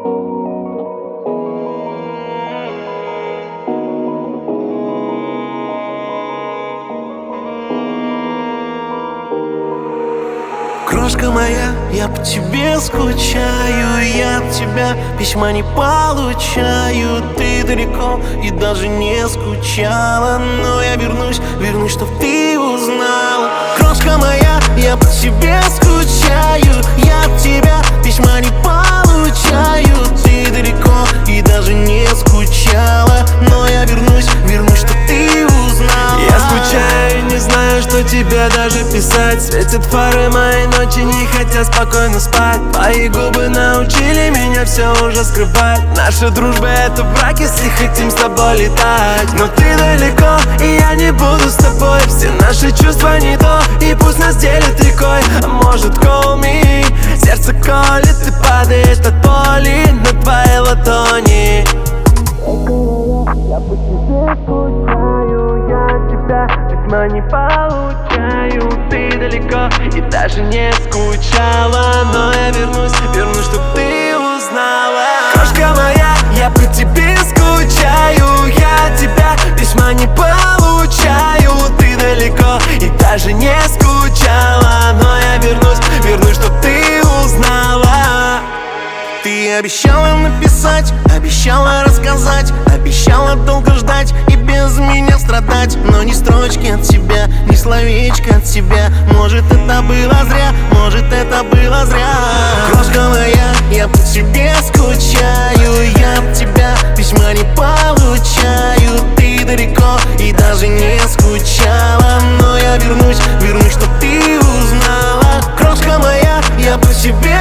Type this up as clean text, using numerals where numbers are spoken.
Крошка моя, я по тебе скучаю, я от тебя письма не получаю. Ты далеко и даже не скучала, но я вернусь, чтоб ты узнала. Крошка моя, я по тебе скучаю, я от тебя письма не получаю. Ты далеко и даже не скучала, но я вернусь, чтоб ты узнала. Я скучаю и не знаю, что тебе даже писать. Светят фары моей ночи, не хотят спокойно спать. Твои губы научили меня все уже скрывать. Наша дружба — это брак, если хотим с тобой летать. Но ты далеко, и я не буду с тобой. Все наши чувства не то, и пусть нас делит рекой. А может, call me, сердце колет и падает от боли на твоей ладони. Я по тебе скучаю, я от тебя письма не получаю. Ты далеко и даже не скучала, но я вернусь, чтоб ты узнала. Крошка моя, я по тебе скучаю, я от тебя письма не получаю. Ты далеко и даже не скучала, но я вернусь, чтоб ты узнала. Ты обещала написать, обещала рассказать, обещала долго ждать и без меня страдать. Но ни строчки от тебя, ни словечко от тебя. Может, это было зря, может, это было зря. Крошка моя, я по тебе скучаю, я от тебя письма не получаю. Ты далеко и даже не скучала, но я вернусь, чтоб ты узнала. Крошка моя, я по тебе